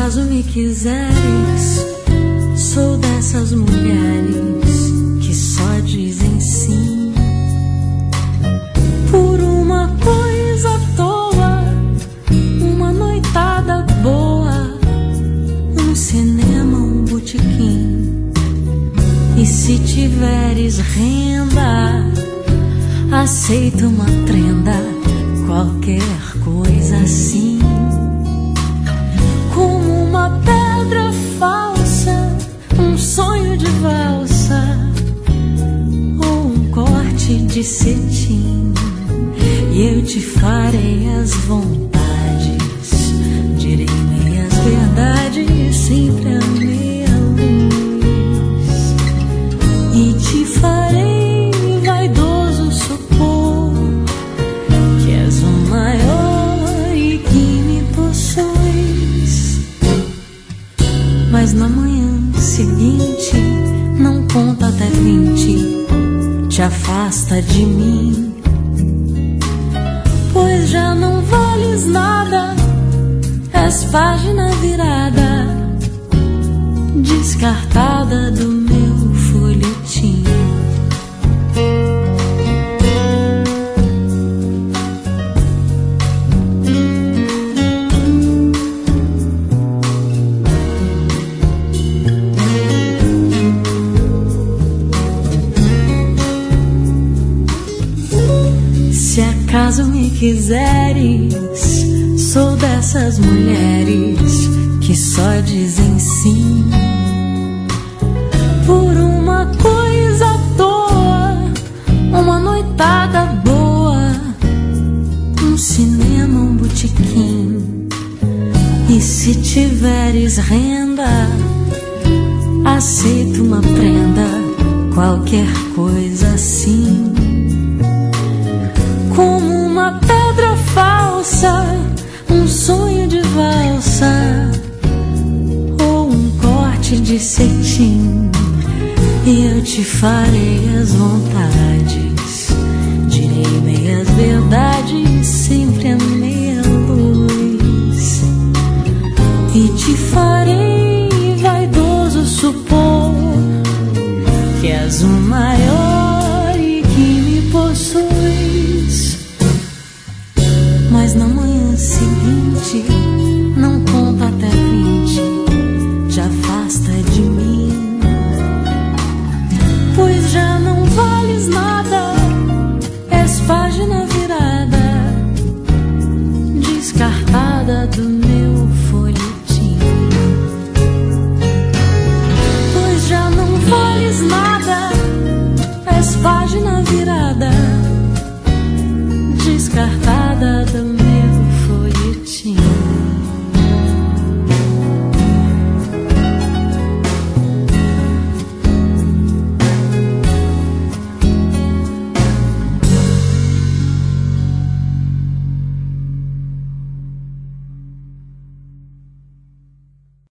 acaso me quiseres, sou dessas mulheres que só dizem sim por uma coisa à toa, uma noitada boa, um cinema, um botequim. E se tiveres renda, aceito uma prenda, qualquer coisa assim. Como uma pedra falsa, um sonho de valsa ou um corte de cetim, e eu te farei as vontades, direi meias verdades, sempre a meia luz, e te farei vaidoso supor que és o maior e que me possuis. Mas na manhã seguinte não conta até 20, te afasta de mim, pois já não vales nada, és página virada, descartada do meu folhetim. Se acaso me quiseres, sou dessas mulheres que só dizem sim por uma coisa à toa, uma noitada boa, um cinema, um botequim. E se tiveres renda, aceito uma prenda, qualquer coisa assim. Como uma pedra falsa, um sonho de valsa ou um corte de cetim, e eu te farei as vontades, direi meias verdades, sempre a meia luz, e te farei vaidoso supor que és o maior e que me possuis. Mas na manhã seguinte não conta